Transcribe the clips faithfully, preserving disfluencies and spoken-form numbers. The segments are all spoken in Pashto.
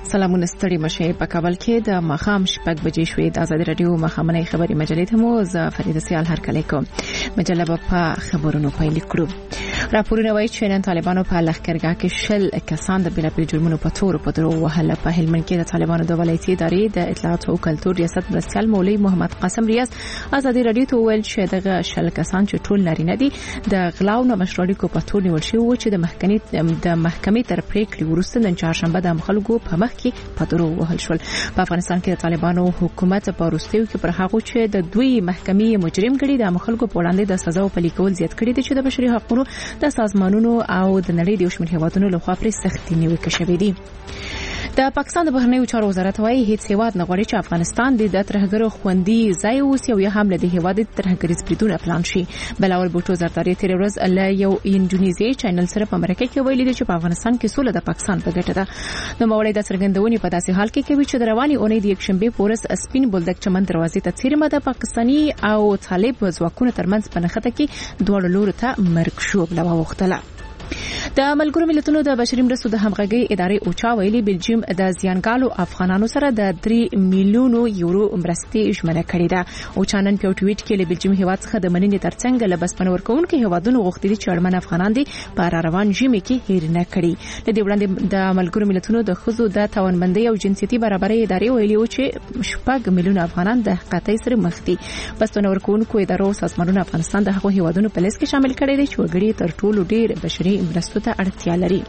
سلامونه ستړي مشه په کابل کې د مخام شپږ بجې شوې د آزادي رادیو مخامنۍ خبري مجلې ته مو ز فریده سیال هر کله کوم مجله په خبرونو پیل کړو. راپورونه وايي چې نن طالبانو په لښکرګاه کې شل کسان د بېلابېلو جرمونو په تور په درو وهله. په هلمند کې د طالبانو د ولایتي ادارې د اطلاعات او کلتور ریاست مرستیال مولوي محمد قاسم ریاض آزادي رادیو ته ویل چې دغه شل کسان چې ټول نارینه دي د غلاو نه مشروعیت په تور نیول شوی و چې د محکمې د محکمې تر پریکړې وروسته نن چهارشنبه د خلکو په مخ کې په درو وهل شول. په افغانستان کې د طالبانو حکومت په وروستیو کې پر هغه چې د دوی محکمې مجرم کړي د مخالفو په وړاندې د سزا او پلي کول زیات کړي دي چې د بشري حقوقو د سازمانونو او د نړۍ د شمېر هیوادونو لخوا پر سختي نیوکه شوې دي. د پاکستان د بهرنیو چارو وزارت وايي هیڅ هیواد نه غواړي چې افغانستان د ترهګرو خوندي ځای اوسي او یا هم له هیواد ترهګریز بریدونه پلان شي. بلاول بوټو زرداری تیر ورځ له یو انډونیزیایي چینل سره په امریکا کې ویلي دي چې په افغانستان کې سوله د پاکستان په ګټه ده. نو مولوی د څرګندونې په داسې حال کې کوي چې د رواني اونۍ د یکشنبه پورس سپین بولدک چمن دروازې ته څیرمه د پاکستاني او طالب ځواکونو ترمنځ په نښته کې دوه لورو ته مرګ شو بل وختله. د ملګرو ملتونو د بشري مرستو د همغږي ادارې اوچا ویلي بلجیم د زیانګالو افغانانو سره د درې میلیونو یورو مرستې ژمنه کړې ده. اوچا نن په ټویټ کې له بلجیم هیواد څخه د مننې ترڅنګ له بسپنه ورکوونکو هیوادونو غوښتي چې اړمن افغانان دي په روان ژمي کې هیر نه کړي. د دې وړاندې د ملګرو ملتونو د خزو د توانمندۍ او جنسيتي برابرۍ ادارې ویلي و چې شپږ میلیونه افغانان د قطعي سره مخ دي. بسپنه ورکوونکو ادارو او سازمانونو افغانستان د هغو هیوادونو په لیست کې شامل کړي دي چې وګړي تر ټولو ډیر بشري مرستو ته اړتیا لري.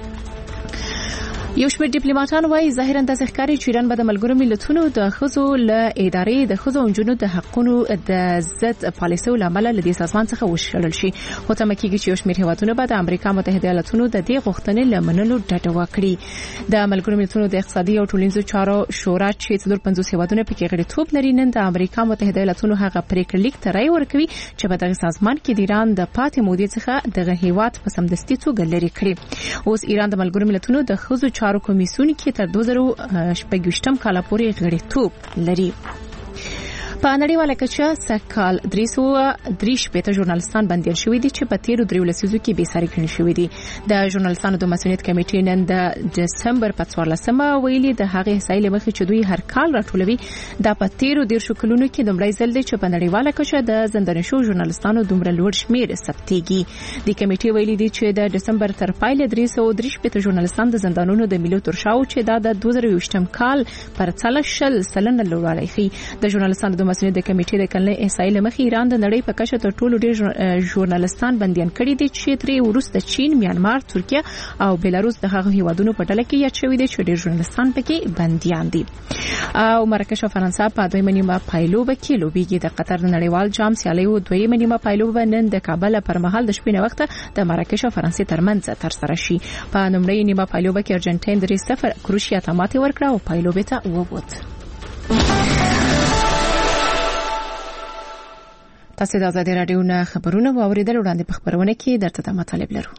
یو شمېر ډیپلوماټان وايي ظاهرا د ښکاری چې ایران به د ملګرو ملتونو د خزو له ادارې د خزو انجونو د حقونو د ضد پالیسۍ لامل له دې سازمان څخه وشړل شي. خو تمه کېږي چې یو شمېر هیوادونه به د امریکا متحده ایالاتونو د دې غوښتنې لمنلو ډډه وکړي. د ملګرو ملتونو د اقتصادي او ټولنیزو چارو شورا چې څلور پنځوس هیوادونه پکې غړیتوب لري نن د امریکا متحده ایالاتونو هغه پریکړه لیک ته رای ورکوي چې په دغه سازمان کې د ایران د پاتې مودې څخه دغه هیواد په سمدستي توګه لري کړی. اوس ایران د ملګرو ملتونو د خزو چارو کمیسیون کې تر دوه زره شپږ کال پورې غړیتوب لري. په نړیواله کچه سکهال درې سوه درې شپېته ژورنالستان بندیان شوي دي چې په تیرو دریو لسیزو کې بې ساري کړي شوي دي. د ژورنالستانو د مسؤلیت کمیټې نن د دسمبر په څوارلسمه ویلي د هغې احصایې مخې چې دوی هر کال راټولوي دا په تیرو دیرشو کلونو کې لومړی ځل دی چې په نړیواله کچه د زنداني شوو ژورنالستانو دومره لوړ شمېر ثبتېږي. د کمیټې ویلي دي چې د دسمبر تر پایله درې سوه درې شپېته ژورنالستان د زندانونو د میلو تر شاو چې دا د دوه زره یوویشتم کال پر څلور شل سلنه لوړوالی ښیي. د ژورنالستانو د مسؤلیت د کمیټې د کلنۍ احصایې مخې ایران د نړۍ په کچه تر ټولو ډېر ژورنالستان بندیان کړي دي چې ترې وروسته چین، میانمار، ترکیه او بیلاروس د هغو هیوادونو په ډله کې یاد شوي دي چې ډېر ژورنالستان پکې بندیان دي. او مراکش او فرانسه په دویمه نیمه پایلوبه کې لوبېږي. د قطر د نړیوال جام سیالیو دویمه نیمه پایلوبه نن د کابل پر مهال د شپې نه وخته د مراکش او فرانسې ترمنځ ترسره شي. په لومړۍ نیمه پایلوبه کې ارجنټاین درې صفر کروشیا ته ماتې ورکړه او پایلوبې ته ووت. تاسو د آزادي رادیو نه خبرونه واوریدل. وړاندې په خبرونه کې درته د مطالب لرو.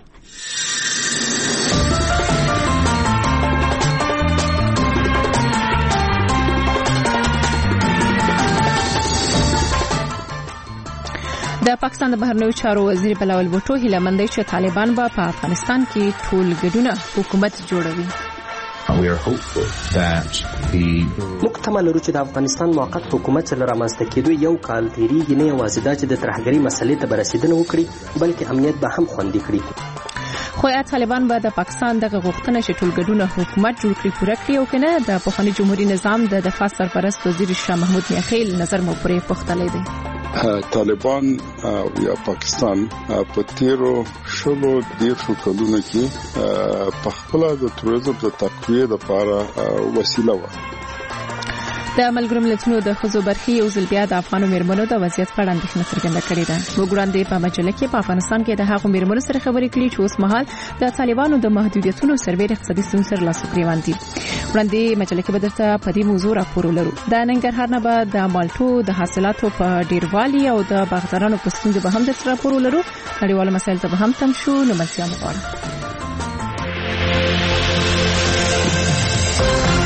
د پاکستان د بهرنیو چارو وزیر بلاول بوټو هیله مند دی چې طالبان به په افغانستان کې ټولګډونه حکومت جوړوي. We are hopeful that the مکتمل لرو چې د افغانستان موقت حکومت سره رامنځته کېدو یو کال تیریږي نه یوازې دا چې د ترهګرۍ مسلې ته برسېدنه وکړي بلکې امنیت به هم خوندي کړي. خو یا طالبان به د پاکستان دغه غوښتنه چې ټولګډونه حکومت جوړ کړي پوره کړي او کنه د پخواني جمهوریت نظام د دفاع سرپرست وزیر شاه محمود میاخیل نظر مو پرې پختلی دی. طالبان یا پاکستان په تیرو شلو دیرشو کلونو کې په خپل د توریزم د تقویه لپاره وسیله و. د ملګرو ملتونو د خزو برخي یو ځل بیا د افغانو میرمنو د وضعیت په اړه اندېښنه څرګنده کړې ده. وګړاندې په مجله کې په افغانستان کې د هغو میرمنو سره خبرې کړې چې اوس مهال د طالبانو د محدودیتونو سربېره اقتصادي ستونزو سره لاس و ګرېوان دي. وړاندې مجله کې به درته په دې موضوع راپور ولرو. د ننګرهار نه به د مالټو د حاصلاتو په ډیروالي او د باغدارانو په ستونزو به هم درته راپور ولرو. نړیوال مسایل ته به هم تم شو. نو منځیا مو غواړم.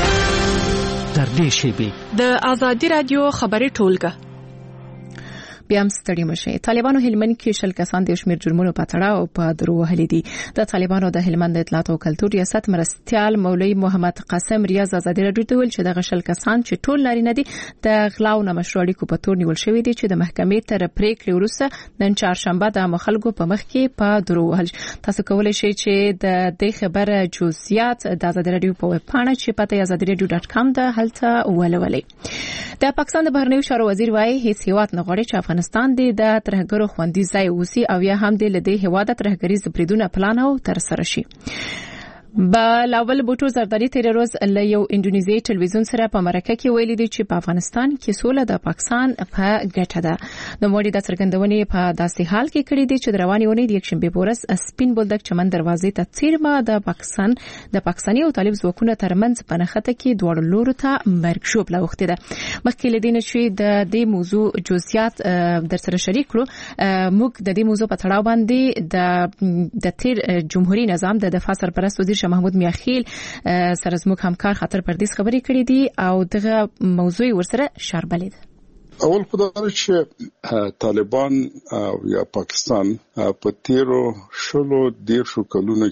د آزادي رادیو خبري ټولګه بیا هم ستړي مشي. طالبانو هلمند کې شل کسان د شمیر جرمونو په تړاو په درو وهلي دي. د طالبانو د هلمند اطلاعات او کلتور ریاست مرستيال مولوی محمد قاسم ریاض ازادي راډیو ته ویل چې د شل کسان چې ټول نارینه دي د غلاو نه مشروع اړیکو په تور نیول شوی دي چې د محکمې تر پریکړې وروسته نن چهارشنبه د مخالګو په مخ کې په درو وهل. تاسو کولای شئ چې د دې خبره جزئیات د ازادي راډیو په ویب پاڼه چې پته ازادي راډیو ډاټ کام ده هلته ولولئ. د پاکستان د بهرنیو چارو وزیر وايي هیڅ هیواد نه غواړي چې افغانستان د ترهګرو خوندي ځای اوسي او یا هم د لدې هیواد ترهګریز بریدونه پلان او تر سره شي. بلاول بوټو زردالي تیر روز له یو انډونیزي ټلویزیون سره په مرکه کې ویلي دي چې په افغانستان کې سوله د پاکستان په ګټه ده. نو موږ د څرګندونې په داسې حال کې کړی دي چې د رواني ونې د یکشنبه پورس سپین بولدک چمن دروازې ته څیرمه د پاکستان د پاکستاني او طالب ځواکونو ترمنځ په نښته کې دوه لورو ته مرګ شوبله وخته ده. مخکې لدین چې د دې موضوع جزئیات در سره شریک کړو. موږ د دې موضوع په تړاو باندې د د تیر جمهوریت نظام د دفاع سرپرست وزیر محمود میاخیل سره زموږ همکار خاطر پردیس خبرې کړې دي او دغه موضوع ورسره شاربلې ده. اول خدای چې طالبان یا پاکستان په تیرو شلو دیرشو کلونو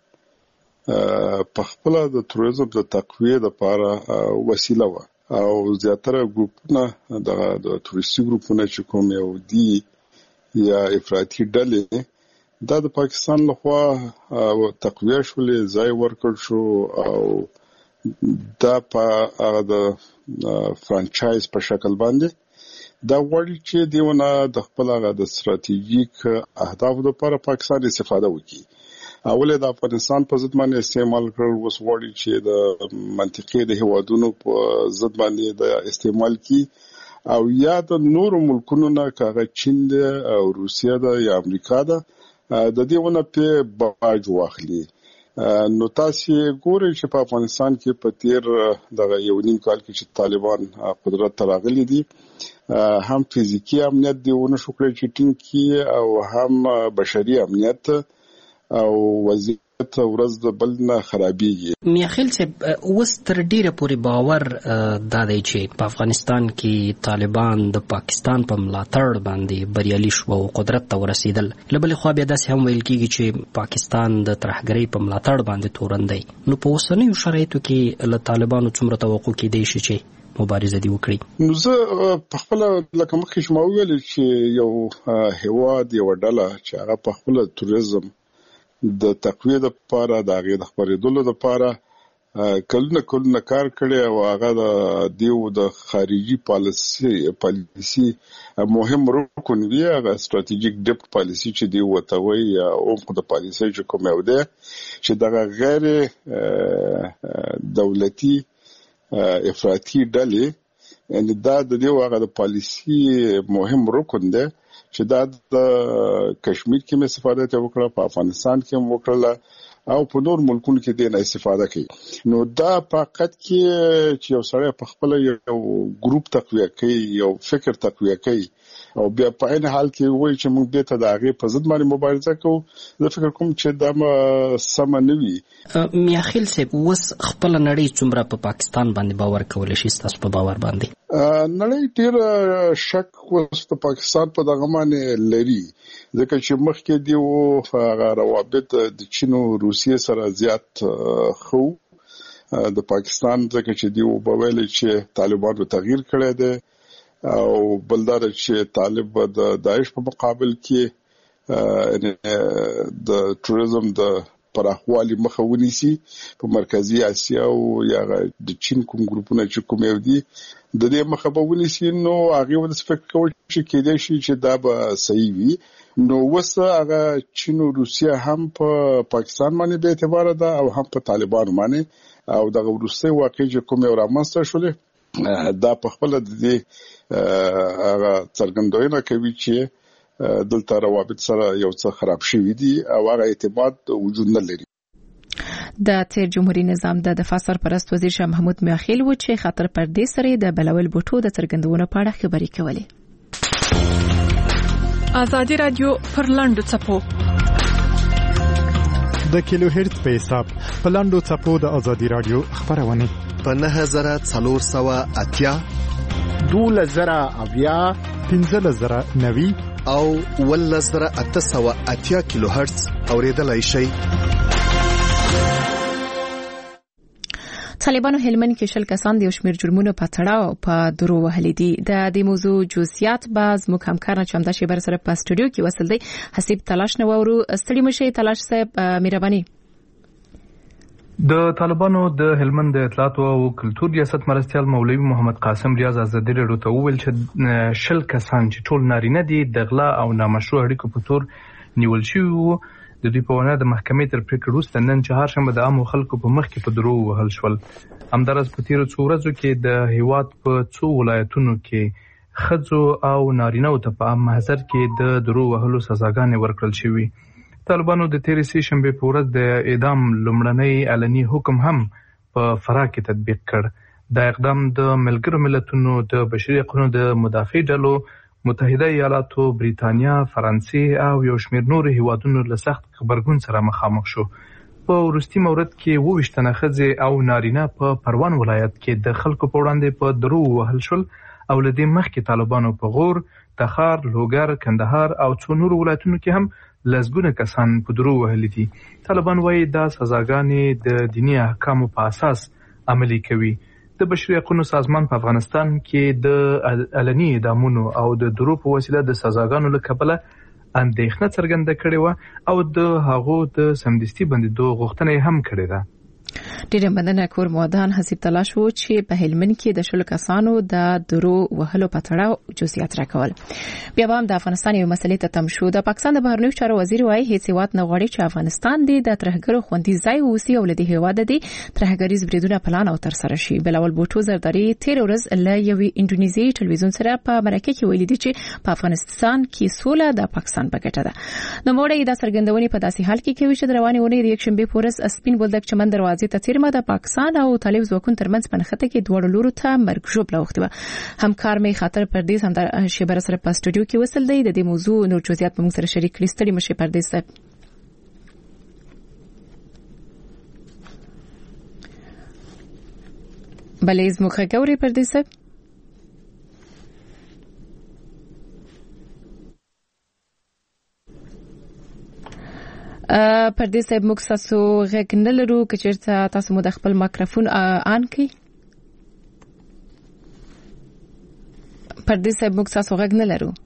کې په خپل د تروریزم د تقویه لپاره وسیله و او زیاتره ګروپونه د تروریستي ګروپونه چې کوم یو دي یا افراطي ډلې دا د پاکستان لخوا تقویه شولې ځای ورکړ شو او دا په هغه د فرانچایز په شکل باندې دا وړي چې دیونه د خپل هغه د ستراتیژیک اهداف لپاره پاکستان استفاده وکړي. اول د افغانستان په ضد باندې استعمال کړل وس وړي چې د منطقې د هوادونو په ضد باندې د استعمال کی او یا د نور ملکونو نه کاغه چین او روسیا د یا امریکا د د دې ونه په باج واخلي. نو تاسو ګورئ چې په افغانستان کې په تیر د یو نیم کال کې چې طالبان قدرت تراغلي دي هم فزیکی امنیت دی ونه شو کړی چې ټینګ کی او هم بشري امنیت او وضعیت ورځ د بل نه خرابېږي. میاخیل چې اوس تر ډیره پورې باور دا دی چې په افغانستان کې طالبان د پاکستان په ملاتړ باندې بریالي شو او قدرت ته ورسېدل. له بلې خوا بیا داسې هم ویل کېږي چې پاکستان د ترهګرۍ په ملاتړ باندې تورن دی. نو په اوسنیو شرایطو کې له طالبانو څومره توقع کېدای شي چې مبارزه دی وکړي؟ نو زه په خپل لکه مخکې شما ویل چې یو هیواد یو ډله چې هغه په خپل تروریزم د تقویه لپاره د هغه د خبرېدلو لپاره کلونه کلونه کار کړی او هغه د دیو د خارجي پالیسي پالیسي مهم رکن وی هغه ستراتیژیک ډیپټ پالیسي چې دی وتوي یا عمق د پالیسي چې کوم یو ده چې دغه غیر دولتي افراطي ډلې ان دا د دیو هغه د پالیسي مهم رکن ده چې دا د کشمیر کې مې استفاده ته وکړه په افغانستان کې هم وکړه او په نور ملکونو کې دې نه استفاده کوي. نو دا فقط کې چې یو سړی په خپل یو ګروپ تقویه کوي یو فکر تقویه کوي او بیا په عین حال کې وایي چې موږ به ته د هغه په ضد باندې مبارزه کوو. زه فکر کوم چې دا سم نه وي. میاخیل صاحب اوس خپل نړۍ څومره په پاکستان باندې باور کولای شي؟ تاسو په باور باندې نړۍ ډیر شک اوس په پاکستان په دغه باندې لري ځکه چې مخکې دی او هغه روابط د چین او روسیې سره زیات خو د پاکستان ځکه چې دی او په ویل چې طالبانو تغییر کړی دی او بلدار چې طالب د داعش په مقابل کې د تروریزم د پراخوالي مخه ونیسي په مرکزی اسیا او یا د چین کوم ګروپونه چې کوم یو دي د دې مخه به ونیسي. نو هغه ول څه فکر کوي چې کېدای شي چې دا به صحیح وي. نو وسه هغه چین او روسیا هم په پاکستان باندې به اعتبار ده او هم په طالبان باندې او دغه ورسته واقعي چې کوم یو رامنځته شولې دا په خپل د دې هغه څرګندونه کوي چې دلته روابط سره یو څه خراب شوی دي او هغه اعتماد وجود نه لري. د تیر جمهوریت نظام د دفاع سرپرست وزیر شاه محمود میاخیل و چې خاطر پردې سره د بلاول بوټو د څرګندونو په اړه خبرې کولې. ازادي رادیو پر لاندو چپو د کیلو هرتز په حساب په لاندو چپو د ازادي رادیو خبرونه په نه هزار څلور سوه اتیا دول زرا اویا پنځه زره نوي او ولس زره اته سوه اتیا کیلو هرتز اوریدلای شئ. طالبانو هلمند کې شل کسان د یو شمېر جرمونو په تړاو په درو وهلي دي. د دې موضوع جزئیات باز موږ همکار چمدا شي بر سره په سټوډیو کې وصل دی. حسیب تلاش نو ورو ستړي مشه تلاش صاحب مهرباني. د طالبانو د هلمند د اطلاعات او کلتور ریاست مرستيال مولوي محمد قاسم ریاض آزادی رادیو ته ویل چې شل کسان چې ټول نارینه دي د غلا او نامشروع اړیکو په تور نیول شوی وو. د دوی په ونه د محکمې تر پریکړې وروسته نن چهارشنبه د عامو خلکو په مخ کې په درو وهل شول. همدارس په تیرو څو ورځو کې د هیواد په څو ولایتونو کې ښځو او نارینه‌و ته په عام محضر کې د درو وهلو سزاګانې ورکړل شوې. طالبانو د تیرې سې شنبې په ورځ د اعدام لومړنی علني حکم هم په فراه کې تطبیق کړ. دا اقدام د ملګرو ملتونو د بشري حقوقو د مدافع ډلو، متحده ایالاتو، بریتانیا، فرانسې او یو شمېر نور هیوادونو له سخت خبرګون سره مخامخ شو. په وروستي مورد کې اووه تنه ښځې او نارینه په پروان ولایت کې د خلکو په وړاندې په درو وهل شول او له دې مخکې طالبانو په غور، تخار، لوګر، کندهار او څو نور ولایتونو کې هم لسګونه کسان په درو وهلي دي. طالبان وايي دا سزاګانې د دیني احکامو په اساس عملي کوي. د بشري حقوقو سازمان په افغانستان کې د علني اعدامونو او د درو په وسیله د سزاګانو له کبله اندېښنه څرګنده کړې وه او د هغو د سمدستي بندېدو غوښتنه هم کړې ده. ډیره مننه کور مودان حسیب تلاش وو چې په هلمند کې د شل کسانو د درو وهلو په تړاو جزئیات راکول. بیا هم د افغانستان یو مسلې ته تم شو. د پاکستان د بهرنیو چارو وزیر وايي هیڅ هیواد نه غواړي چې افغانستان د ترهګرو خوندي ځای اوسي او لدی هیواد د ترهګریز بریدونو پلان او تر سره شي. بلاول بوټو زرداری تیر ورځ له یوې انډونیزي ټلویزیون سره په مرکه کې ویلي دي چې په افغانستان کې سوله د پاکستان په ګټه ده. نو موږ د سرګندونې په داسې حال کې کوي چې د روانې ونې د یک شنبه پورس اسپین بولدک چمن دروازې ته تیرمه د پاکستان او طالب ځواکونو ترمنځ په نښته کې دوه لورو ته مرګ ژوبله وخت و. همکار می خاطر پردیس هم در شبر سره په سټوډیو کې وصل دی. د دې موضوع نور جزئیات موږ سره شریک کړي. ستړي مشه پردیس صاحب. بلې زموږه ګوري پردیس صاحب. پردیس صاحب موږ تاسو غږ نه لرو که چېرته تاسو مو د خپل مایکروفون آن کړئ. پردیس صاحب موږ تاسو غږ نه لرو.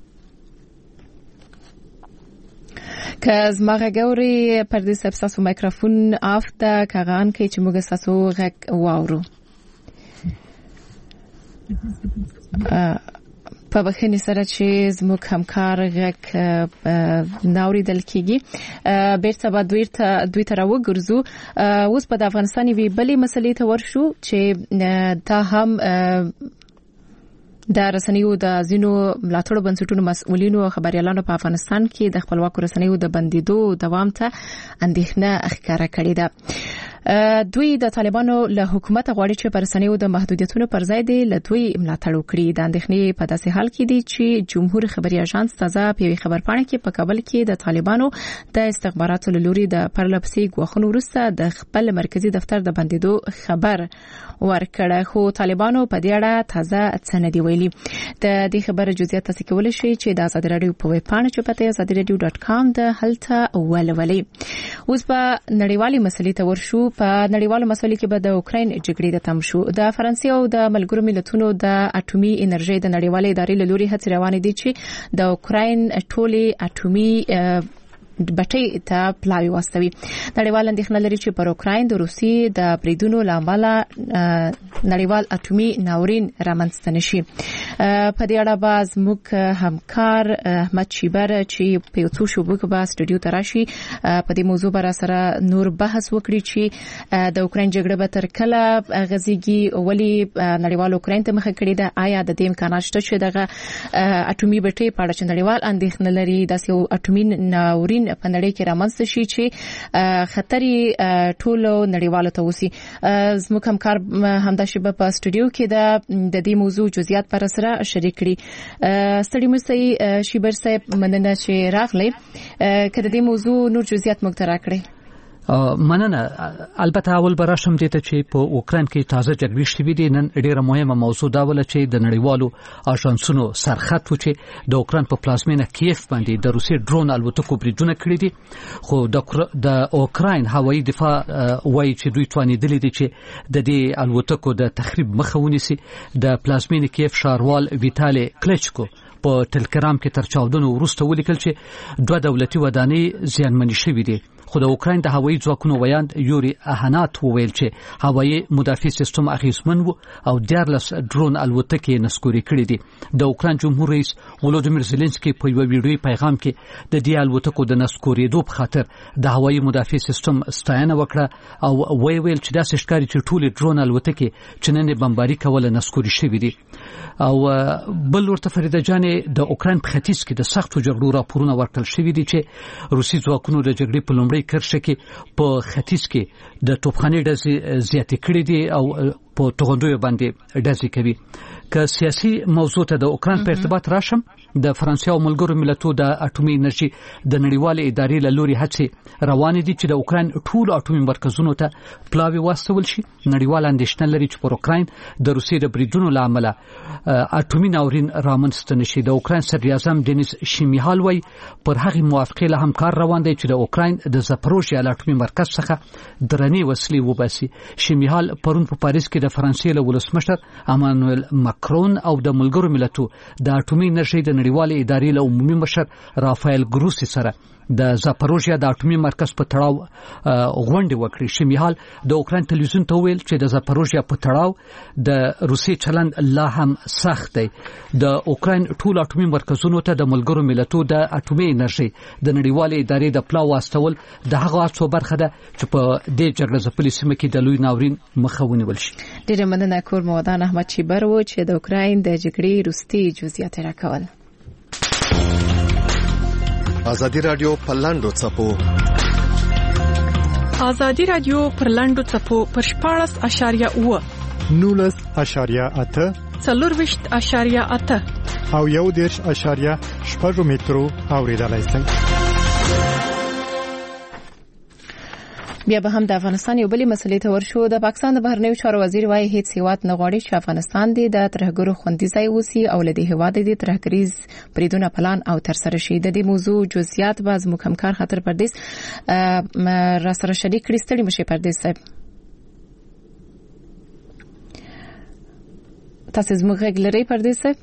که زما غږ اورئ پردیس صاحب تاسو مایکروفون آف ده که هغه آن کړئ چې موږ تاسو غږ واورو. په بخښنې سره چې زموږ همکار غږ ناوریدل کیږي. بیرته به دوی ته دوی ته راوګرځو. اوس په افغانستان وی بلې مسلې ته ورشو چې دا هم د رسنیو د ځینو ملاتړو بنسټونو مسؤلینو او خبريالانو په افغانستان کې د خپلواکو رسنیو د بندیدو دوام ته اندېښنه ښکاره کړې ده. دوی د طالبانو له حکومت غواړي چې پر رسنیو د محدودیتونو پر ځای دی له دوی ملاتړ وکړي. د اندېښنې په داسې حال کې دي چې جمهور خبري اژانس تازه په یوه خبرپاڼه کې په کابل کې د طالبانو د استخباراتو له لوري د پرلپسې غوښنو وروسته د خپل مرکزی دفتر د بندیدو خبر ورکړه. خو طالبانو په دې اړه تازه څه نه دی ویلي. د دې خبره جزئیات تاسو کولای شئ چې د آزادي رادیو په ویب پاڼه چې پته آزادي رادیو ډاټ کام د هلته ولولئ. اوس په نړیوالي مسلې ته ورشو. په نړیوالو مسلې کې به د اوکراین جګړې د تم شو. د فرانسې او د ملګرو ملتونو د اټومي انرژي د نړیوالې ادارې له لوري هڅې روانې دي چې د اوکراین ټولې اټومي بټۍ ته پلاوی واستوي. نړیوال اندېښنه لري چې پر اوکراین د روسي د بریدونو لامل نړیوال اټومي ناورین رامنځته نشي. په دې اړه باز موږ همکار احمد شیبر چې په یو څو شوبو کې به سټوډیو ته راشي په دې موضوع بر سره نور بحث وکړي چې د اوکراین جګړه به تر کله غزيږي، ولی نړیوال اوکراین ته مخه کړې ده. آیا د دې امکانات شته چې دغه اټومي بټۍ په اړه چې نړیوال اندېښنه لري داسې یو اټومي ناورین په نړۍ کې رامنځته شي چې خطر ټولو نړیوالو ته وسی؟ زموږ همکار همدا شیبه په سټوډیو کې د دې موضوع جزئیات پر سره شریک کړي. ستړي مې شیبر صاحب مننه چې راغلی. کله دې موضوع نور جزئیات موږ ته راکړي. مننه. البته اول براشم دي ته چې په اوکران کې تازه جګړې شوې دي. نن ډیره مهمه موضوع دا ول چې د نړیوالو آژانسونو سرخط و چې د اوکران په پلازمینه کیف باندې د روسي ډرون الوتکو بریدونه کړی دي، خو د اوکران هوایي دفاع وایي چې دوی توانیدلي دي چې د دې الوتکو د تخریب مخه ونیسي. د پلازمینه کیف ښاروال ویتالي کلچکو په ټلګرام کې تر چاودنو وروسته ولیکل چې دوه دولتي ودانۍ زیانمنې شوې دي، خو د اوکران د هوایي ځواکونو ویاند یوري اهانات وویل چې هوایي مدافع سیستم اغیزمن و او دیارلس ډرون الوتکې نسکوري کړې دي. د اوکران جمهور رئیس ولودیمیر زيلنسکي په یو ویډیوي پیغام کې د دې الوتکو د نسکورېدو په خاطر د هوایي مدافع سیستم ستاینه وکړه او ویل چې داسې ښکاري چې ټول ډرون الوتکې چې نن بمباري کوله نسکوري شوې دي. او بل ورته فریده جانې د اوکران په ختیځ کې د سختو جګړو راپورونه ورکړل شوي دي چې روسي ځواکونو د جګړې په لومړۍ کرښه کې په ختیځ کې د توپخانې ډزې زیاتې کړې دي او په توغندیو باندې ډزې کوي. که سیاسي موضوع ته د اوکران په ارتباط راشم، د فرانسې او ملګرو ملتونو د اټومي انرژي د نړیوالې ادارې له لوري هڅې روانې دي چې د اوکران ټول اټومي مرکزونو ته پلاوي واستول شي. نړیوال اندېښنه لري چې پر اوکران د روسي د بریدونو له امله اټومي ناورین رامنځته نشي. د اوکران صدر اعظم دنیس شمیهال وایي پر هغې موافقې له هم کار روان دی چې د اوکران د زاپروژیا له اټومي مرکز څخه درنې وسلې وباسي. شمیهال پرون په پاریس کې د فرانسې له ولسمشر امانوئل ماکرون او د ملګرو ملتونو د اټومي انرژي د نړیوالې ادارې له عمومي مشر رافایل ګروسی سره د زاپروژیا د اټومي مرکز په تړاو غونډه وکړي. شمیهال د اوکران ټلویزیون ته ویل چې د زاپروژیا په تړاو د روسي چلند لا هم سخت دی. د اوکران ټول اټومي مرکزونو ته د ملګرو ملتونو د اټومي انرژي د نړیوالې ادارې د پلاو واستول د هغه څو برخه ده چې په دې جګړه ځپلې سیمه کې د لوی ناورین مخه ونیول شي. ډیره مننه کور مودان احمد چیبر و چې د اوکران د جګړې وروستي جزئیات راکول. ازادي رادیو پر لاندو څپو ازادي رادیو پر لاندو څپو پر شپاړس اشاریه اوه نولس اشاریه اته څلورویشت اشاریه اته او یو دېرش اشاریه شپږ مترو اوریدلای شئ. بیا به هم د افغانستان یو بلې مسلې ته ورشو. د پاکستان د بهرنیو چارو وزیر وايي هیڅ هیواد نه غواړي چې افغانستان د ترهګرو خوندي ځای اوسي او له دې هیواد د ترهګریز بریدونه پلان او ترسره شي. د دې موضوع جزئیات به زموږ همکار خاطر پردیس را سره شریک کړي. ستړي مشه پردیس صاحب، تاسو زموږ غږ لرئ پردیس صاحب؟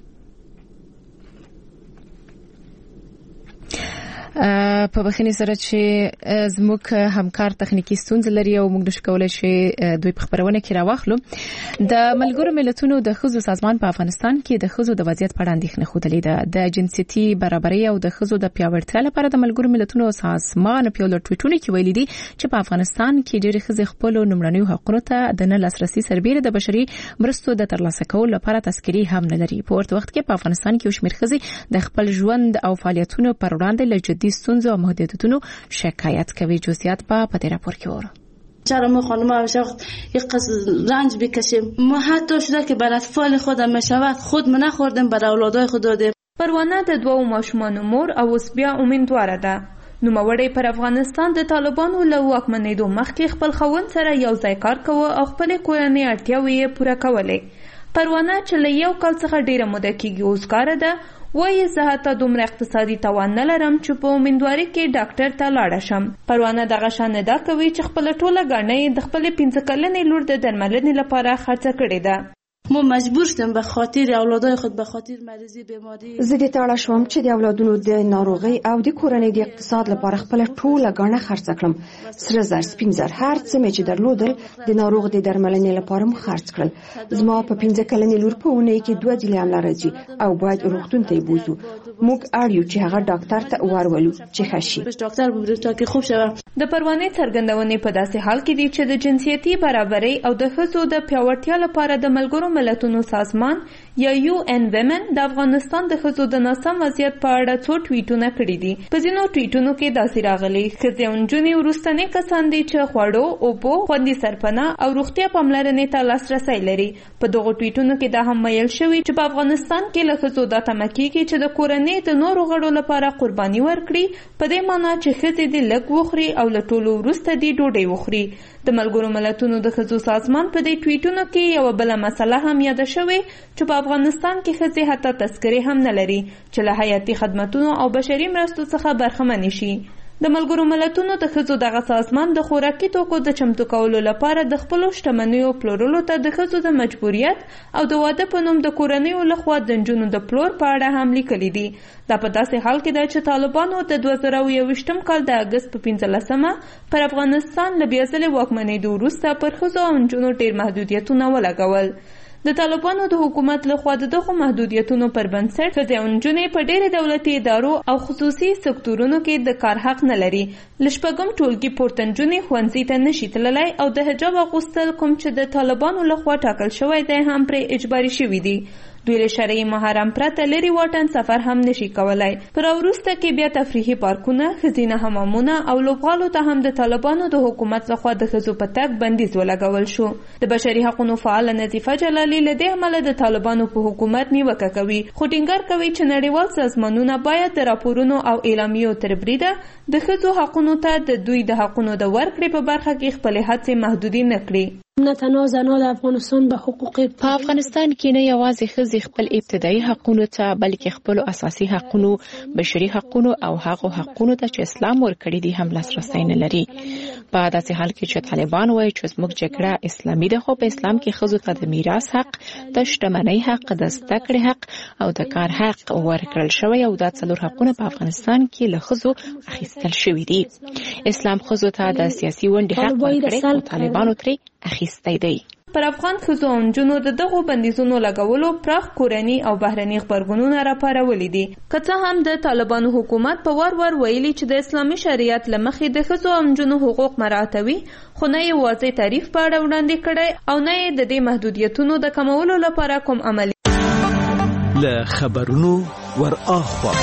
په بخښنې سره چې زموږ همکار تخنیکی ستونزې لري او موږ نشو کولای شو دوی په خبرونه کې راوخلو. د ملګرو ملتونو د ښځو سازمان په افغانستان کې د ښځو د وضعیت په اړه اندېښنه ښودلې ده. د جنسيتي برابرۍ او د ښځو د پیاوړتیا لپاره د ملګرو ملتونو سازمان په یو ټویټونه کې ویلي دي چې په افغانستان کې ډېری ښځې خپل لومړنیو حقوقو ته د نه لاسرسي سربېره د بشري مرستو د ترلاسه کولو لپاره تذکرې هم نه لري. په ورته وخت کې په افغانستان کې یو شمېر ښځې د خپل ژوند او فعالیتونو پر وړاندې له جدي ستونزو او محدودیتونو شکایت کوي. جزئیات په پدې راپور کې ورو. چرا ما خانم عاشق یک رنج بکشیم؟ ما حتی شده که بر اطفال خودم میشود خود من نخوردم، بر اولادای خود دادیم. پروانه د دوو ماشومانو مور او اوس بیا امیدواره ده. نوموړی پر افغانستان د طالبانو له واکمنېدو مخکې خپل خاوند سره یو ځای کار کوه او خپل کورنۍ اړتیاوې یې پوره کولې. پروانه چې له یو کال څخه ډیره موده کېږي اوس کاره ده، وایي زه حتی دومره اقتصادي توان نه لرم چې په امیندوارۍ کې ډاکټر ته لاړه شم. پروانه دغه شان ادعا کوي چې خپله ټوله ګڼۍ د خپلې پنځه کلنې لور د درملنې لپاره خرڅه کړې ده. ما مجبور شدم به خاطر اولادای خود به خاطر مریضی بیماری زه دې ته اړه شوم چې د اولادونو د ناروغۍ او د کورنۍ د اقتصاد لپاره خپل ټوله ګڼه خرڅ کړم. سره زر سپین زر هر څه مې چې درلودل د ناروغ د درملنې لپاره مو خرڅ کړل. زما په پنځه کلنې لور په اونۍ کې دوه ځلې حمله راځي او باید روغتون ته یې بوزو. موږ اړ یو چې هغه ډاکټر ته ورولو چې ښه شي. ډاکټر به تا کې خوب شوه. د پروانې څرګندونې په داسې حال کې دي چې د جنسيتي برابرۍ او د ښځو د پیاوړتیا لپاره د ملګرو ملتونو سازمان یا یو ان ویمن د افغانستان د ښځو د ناسم وضعیت په اړه څو ټویټونه کړي دي. په ځینو ټویټونو کې داسې راغلي: ښځې او نجونې وروستنی کسان دي چې خوړو، اوبو، خوندي سرپناه او روغتیا پاملرنې ته لاسرسی لري. په دغو ټویټونو کې دا هم ویل شوي چې په افغانستان کې له ښځو دا تمه کېږي چې د کورنۍ د نورو غړو لپاره قرباني ورکړي، په دې معنی چې ښځې دې لږ وخوري او له ټولو وروسته دې ډوډۍ وخوري. د ملګرو ملتونو د ښځو سازمان په دې ټویټونو کې یوه بله مسله هم یاده شوې چې په افغانستان کې ښځې حتی تذکرې هم نه لري چې له حیاتي خدمتونو او بشري مرستو څخه برخمنې شي. د ملګرو ملتونو د ښځو دغه سازمان د خوراکي توکو د چمتو کولو لپاره د خپلو شتمنیو پلورلو ته د ښځو د مجبوریت او د واده په نوم د کورنیو لخوا د نجونو د پلور په اړه هم لیکلي دي. دا په داسې حال کې ده چې طالبانو د دوه زره یوویشتم کال د اګست په پنځلسمه پر افغانستان له بیا ځلې واکمنېدو وروسته پر ښځو او نجونو ډېر محدودیتونه ولګول. د طالبانو د حکومت لخوا د دغو محدودیتونو پر بنسټ ښځې او نجونې په ډېرې دولتي ادارو او خصوصي سکتورونو کې د کار حق نه لري. له شپږم ټولګي پورته نجونې ښوونځي ته نشي تللی او د حجاب اغوستل کوم چې د طالبانو لخوا ټاکل شوی دی هم پرې اجباري شوي دي. دوی له شرعي محرم پرته لرې واټن سفر هم نشي کولای. په راوروسته کې بیا تفریحي پارکونه، ښځینه حمامونه او لوبغالو ته هم د طالبانو د حکومت لخوا د ښځو په تګ بندیز ولګول شو. د بشري حقونو فعاله نظیفه جلالي له دې امله د طالبانو په حکومت نیوکه کوي، خو ټینګار کوي چې نړیوال سازمانونه باید د راپورونو او اعلامیو تر بریده د ښځو حقونو ته د دوی د حقونو د ورکړې په برخه کې خپلې هڅې محدودې نه کړي. نه تنها زنان افغانستان به حقوق په افغانستان کې نه یوازې ښځې خپل ابتدایي حقونو ته بلکې خپل اساسي حقونو، بشري حقونو او هغو حقونو ته چې اسلام ورکړي دي هم لاسرسی نه لري. په داسې حال کې چې طالبان وایي چې زموږ جګړه اسلامي ده، خو په اسلام کې ښځو ته د میراث حق، د شتمنۍ حق، د زده کړې حق او د کار حق ورکړل شوی او دا څلور حقونه په افغانستان کې له ښځو اخیستل شوي دي. اسلام ښځو ته د سیاسي ونډې حق ورکړی او طالبانو ترې اخیستی دی. پر افغان ښځو او نجونو د دغو بندیزونو لګولو پراخ کورني او بهرني خبرګونونه راپارولي دي. که څه هم د طالبانو حکومت په وار وار ویلي چې د اسلامي شریعت له مخې د ښځو او نجونو حقوق مراعاتوي، خو نه یې واضح تعریف په اړه وړاندې کړی او نه یې د دې محدودیتونو د کمولو لپاره کوم عملي له خبرونو ور اخوا.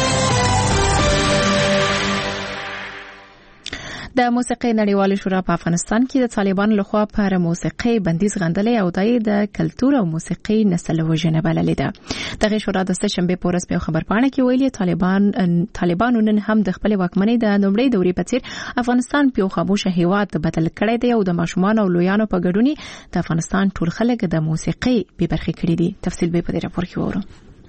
د موسیقي نړیوال شورا په افغانستان کې د طالبانو لخوا پر موسیقي بندیز غندلې او دای د کلتور او موسیقي نسل وژنه بللې ده. دغه شورا د سه شنبه په ورځ په خبرپاڼه کې ویلي طالبان طالبانو نن هم د خپل واکمنۍ د لومړۍ دورې په څیر افغانستان په خاموشه هیواد بدل کړی دی او د ماشومان او لویانو په ګډون د افغانستان ټول خلک د موسیقي به برخه کړی دي. تفصیل به په دې راپور کې وورو.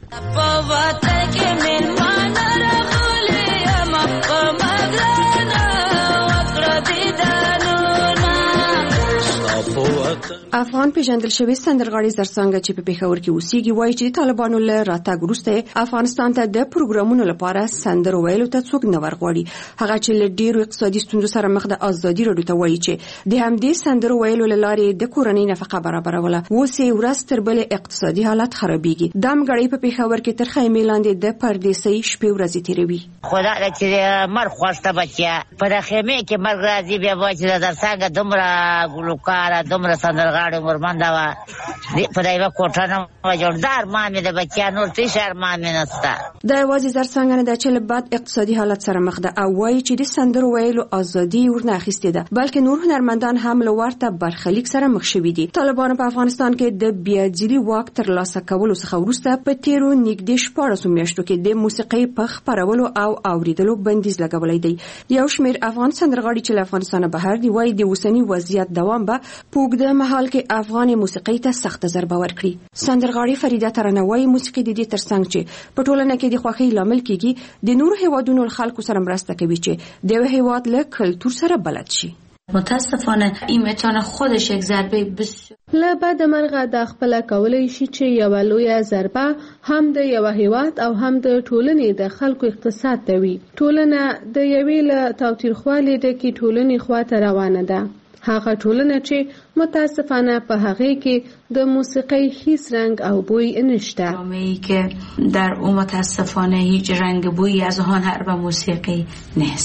افغان پیژندل شوی سندرغاړي زرڅانګه چې په پیښور کې اوسېږي وایي چې طالبانو له راتګ وروسته افغانستان ته د پروګرامونو لپاره سندرو ویلو ته څوک نه ورغواړي. هغه چې له ډیرو اقتصادي ستونزو سره مخ د ازادي راډیو ته وایي چې د همدې سندرو ویلو له لارې د کورنۍ نفقه برابروله، اوس یې ورځ تر بلې اقتصادي حالت خرابېږي. دا مګړی په پیښور کې تر خیمې لاندې د پردیسۍ شپې ورځې تیروي. خدا دې چې مر خوښته بچیا په خیمې کې مرګ راځي بیا وایي چې زرڅانګه دومره ګلوکاره دومره سندرغاړي مرمنده وا په دایو کوټه نه جوړدار مامې د بچیا نور څه شر مامې نسته. دا یوازې زرڅانګه نه ده چې له بد اقتصادي حالت سره مخ ده او وایي چې د سندرو ویلو ازادي ورنه اخیستې ده، بلکې نور هنرمندان هم له ورته برخلیک سره مخ شوي دي. طالبانو په افغانستان کې د بیاځلي واک ترلاسه کولو څخه وروسته په تیرو نږدې شپاړسو میاشتو کې د موسیقۍ په خپرولو او اوریدلو بندیز لګولی دی. یو شمېر افغان سندرغاړي چې له افغانستانه بهر دي وایي د اوسني وضعیت دوام به په اوږده مهال کې افغاني موسیقۍ ته سخته ضربه ورکړي. سندرغاړي فریده ترانه وایي موسیقي د دې ترڅنګ چې په ټولنه کې د خوښۍ لامل کیږي، د نورو هیوادونو خلکو سره مرسته کوي چې د یو هیواد له کلتور سره بلد شي. متاسفانه این میتونه خودش یک ضربه بسیار له بد مرغه د خپل کولای شي چې یو لوی ضربه هم د یو هیواد او هم د ټولنې د خلکو اقتصاد ته وي. ټولنه د یوې له تاوتریخوالي ډکې ټولنې خواته روانه ده. هغه ټولنه چې متاسفانه په هغه کې د موسیقی هیڅ رنگ او بوی نشته. جامعه‌ای که در اون متاسفانه هیچ رنگ بویی از هنر و موسیقی نیست.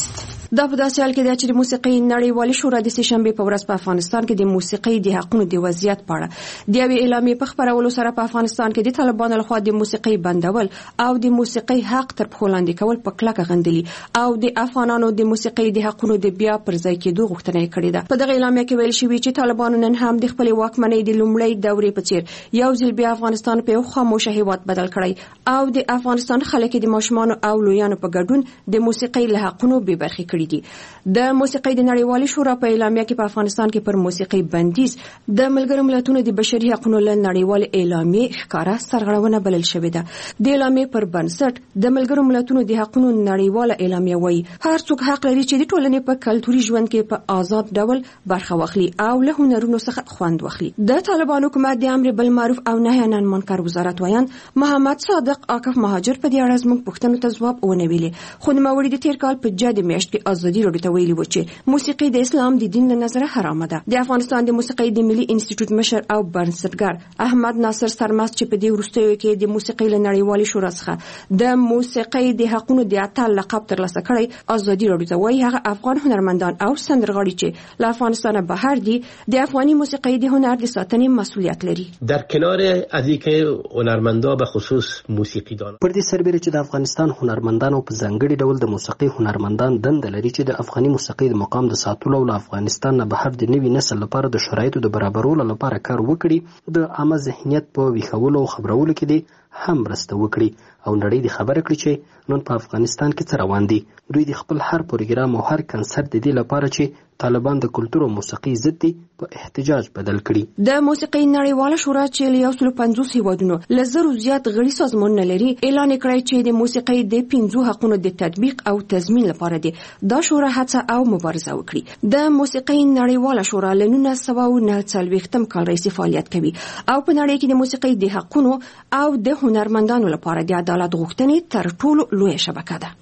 دا په داسې حال کې ده چې د موسیقۍ نړیوالې شورا د سهشنبې په ورځ په افغانستان کې د موسیقۍ د حقونو د وضعیت په اړه د یوې اعلامیې په خپرولو سره په افغانستان کې د طالبانو لخوا د موسیقۍ بندول او د موسیقۍ حق تر پښو لاندې کول په کلکه غندلي او د افغانانو د موسیقۍ د حقونو د بیا پر ځای کېدو غوښتنه یې کړې ده. په دغه اعلامیه کې ویل شوي چې طالبانو نن هم د خپلې واکمنۍ د لومړۍ دورې په څیر یو ځل بیا افغانستان په یو خاموشه هیواد بدل کړی او د افغانستان خلک د ماشومانو او لویانو په ګډون د موسیقۍ له حقونو بې برخې کړي دي. د موسیقۍ د نړیوالې شورا په اعلامیه کې په افغانستان کې پر موسیقۍ بندیز د ملګرو ملتونو د بشري حقونو له نړیوالې اعلامیې ښکاره سرغړونه بلل شوې ده. د اعلامیې پر بنسټ د ملګرو ملتونو د حقونو نړیواله اعلامیه وایي هر څوک حق لري چې د ټولنې په کلتوري ژوند کې په آزاد ډول برخه واخلي او له هنرونو څخه خوند واخلي. د طالبان حکومت د امر بالمعروف او نهي عن المنکر وزارت وایان محمد صادق عاکف مهاجر په دې اړه زموږ پوښتنو ته ځواب ونه ویلې، خو نوموړي د تیر کال په جدي میاشت کې ازادي راډیو ته ویلي و چې موسیقي د اسلام د دین له نظره حرامه ده. د افغانستان د موسیقۍ د ملي انسټیټیوټ مشر او بنسټګر احمد ناصر سرمست چې په دې وروستیو کې د موسیقۍ له نړیوالې شورا څخه د موسیقۍ د حقونو د اتل لقب ترلاسه کړی ازادي راډیو ته وایي هغه افغان هنرمندان او سندرغاړي چې له افغانستان بهر دي د افغاني موسیقۍ د هنر د ساتنې مسؤلیت لري. در کنار از اینکه هنرمندا به خصوص موسیقیدان پر دې سربېره چې د افغانستان هنرمندانو په ځانګړي ډول د موسیقۍ هنرمندان دنده لري چې د افغاني موسیقۍ د مقام د ساتلو او له افغانستان نه بهر د نوي نسل لپاره د شرایطو د برابرولو لپاره کار وکړي، د عامه ذهنیت په ویښولو او خبرولو کې دي هم مرسته وکړي او نړۍ د خبره کړي چې نن په افغانستان کې څه روان دي. دوی د خپل هر پروګرام او هر کنسرت د دې لپاره چې طالبان د کلتور او موسیقي ضد دي په احتجاج بدل کړي. د موسیقۍ نړیواله شورا چې له یو سل پنځوس هیوادونو له زرو زیات غړي سازمانونه لري اعلان کړی چې د موسیقۍ د پنځو حقونو د تطبیق او تضمین لپاره دی دا شورا هڅه او مبارزه وکړي. د موسیقۍ نړیواله شورا له نولس سوه نهه څلوېښتم کال راهیسې فعالیت کوي او په نړۍ کې د موسیقۍ د حقونو او د هنرمندانو لپاره د عدالت غوښتنې تر ټولو لویه شبکه ده.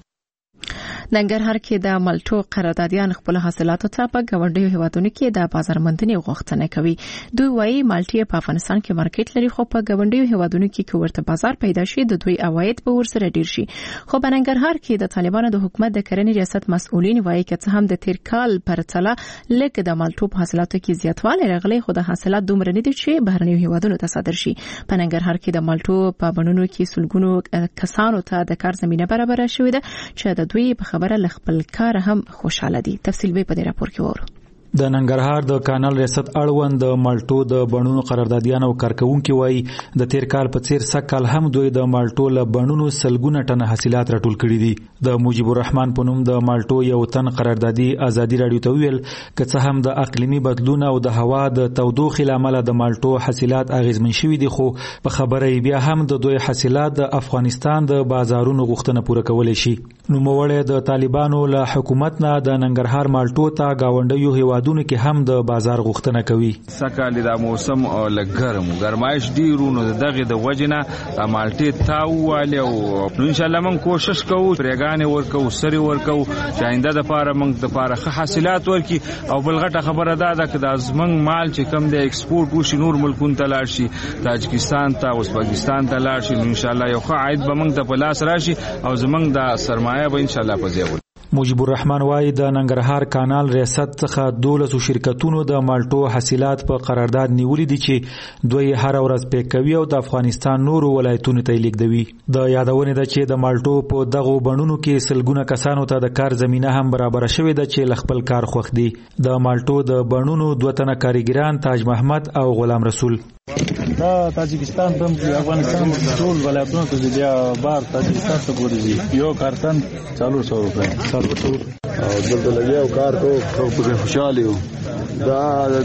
ننګرهار کې د مالټو قراردادیان خپل حاصلاتو ته په ګاونډیو هیوادونو کې د بازارموندنې غوښتنه کوي. دوی وایي مالټې په افغانستان کې مارکیټ لري خو په ګاونډیو هیوادونو کې چې ورته بازار پیدا شي د دوی عواید به ورسره ډیر شي. خو په ننګرهار کې د طالبانو د حکومت د کرنې ریاست مسؤلین وایي چې هم د تیر کال پرتله لکه د مالټو په حاصلاتو کې زیاتوالی راغلی خو د حاصلات دومره نه دي چې بهرنیو هیوادونو ته صادر شي. په ننګرهار کې د مالټو په بڼونو کې سلګونو کسانو ته د کار زمينه برابر شوې ده چې د دوی په خبره ل خپل کار هم خوشاله دي. تفصیل به په دې راپور کې وورو. د ننګرهار د کانال ریاست اړوند د مالټو د بڼونو قراردادیان او کارکونکو وایي د تیر کال په څیر سکل هم دوی د مالټو له بڼونو سلګونه ټن حاصلات راټول کړي دي. د مجيب الرحمن په نوم د مالټو یو تن قراردادي ازادي راډیو ته ویل چې څه هم د اقلیمي بدلون او د هوا د تودوخې لامل د مالټو حاصلات اغیزمن شوي دي خو په خبره بیا هم د دوی حاصلات د افغانستان د بازارونو غوښتنه پوره کولای شي. نو موړې د طالبانو له حکومت نه د ننګرهار مالټو ته گاونډیو هیوادونو کې هم د بازار غوښتنه کوي. سکه د موسم او لګرم ګرمایش ډیرونو دغه د وجنه مالټې تاواله او ان شاء الله موږ کوشش کوو پرېګانې ورکو سری ورکو چې آینده د پاره موږ د پاره حاصلات ورکي او بلغټه خبره ده چې د ازمن مال چې کم د ایکسپورټ وشي نور ملکونو ته لاړ شي تاجکستان ته او ازبکستان ته لاړ شي ان شاء الله یو ښه عاید به موږ ته په لاس راشي او زموږ د سرمایه به ان شاء الله پځي. مجيب الرحمن وايي د ننګرهار کانال ریاست څخه دولسو شرکتونو د مالټو حاصلات په قرارداد نیولې دي چې دوی هر ورځ پېک کوي او د افغانستان نورو ولایتونو ته لیږدوي. د یادونه ده چې د مالټو په دغه بڼونو کې سلګونه کسانو ته د کار زمينه هم برابر شوې ده چې خپل کار خوښ دي. د مالټو د بڼونو دوه تنه کاریګران تاج محمد او غلام رسول دا تاجکستان هم افغانستان ټول ولایتونو ته بیا بار تاجکستان ته ورځي یو کارتن چالو سو روپے او دلته لګیاو کار کو خو خوشاله یو دا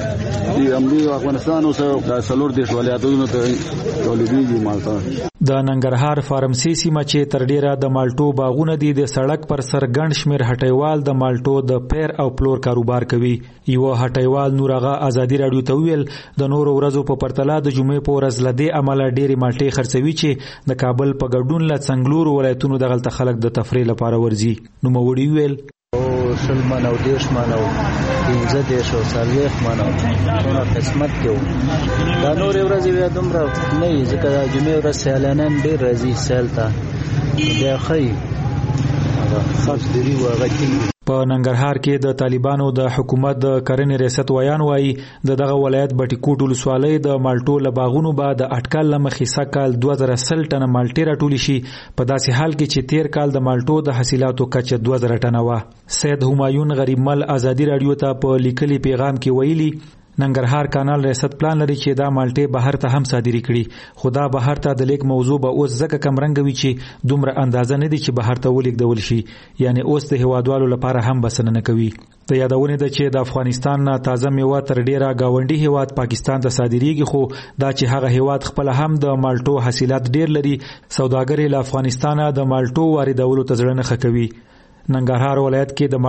د امنی افغانستان او سلور دیش ولایتونو ته تولیدي مالټا. د ننګرهار فارمسي سیمه چې تر ډیره د مالټو باغونه دي د سړک پر سر ګڼ شمیر هټیوال د مالټو د پیر او پلور کاروبار کوي. یو هټیوال نورغه ازادي راډیو ته ویل د نورو ورځو په پرتله د جمعې په ورځ لدې عمله ډېری مالټې خرڅوي چې د کابل په ګډون له څنګلور ولایتونو دغه خلک د تفریح لپاره ورځي. نو موړي ویل او سلمان او دیش مانو پنځه دیش او څلوېښت مانو نو قسمت کې دا نور ورځې بیا دومره نه ځکه د جمعې ورځ سیلانان ډېر راځي سیل ته بیا ښایي خرڅ ډېري و هغه کېږي. په ننګرهار کې د طالبانو د حکومت د کرنې ریاست ویان وایي د دغه ولایت بټي کوټ ولسوالۍ د مالټو له باغونو به د اټکل لمخې سکهال دوه زره سل ټنه مالټې راټولې شي په داسې حال کې چې تیر کال د مالټو د حاصلاتو کچه دوه زره ټنه وه. سید همایون غریب مل ازادي رادیو ته په لیکلي پیغام کې ویلي ننګرهار کانال ریاست پلان لري چې دا مالټې بهر ته هم صادري کړي خو دا بهر ته د لیک موضوع به اوس ځکه کم رنګوي چې دومره اندازه نه دي چې بهر ته ولیږدول شي یعنی اوس د هیوادوالو لپاره هم بسنه نه کوي. د یادونه ده چې د افغانستان نه تازه میوه تر ډیره گاونډي هیواد پاکستان ته صادریږي خو دا چې هغه هیواد خپل هم د مالټو حاصلات ډیر لري سوداګر له افغانستان د مالټو واردولو ته ځړنه کوي. ننګرهار ولایت کې د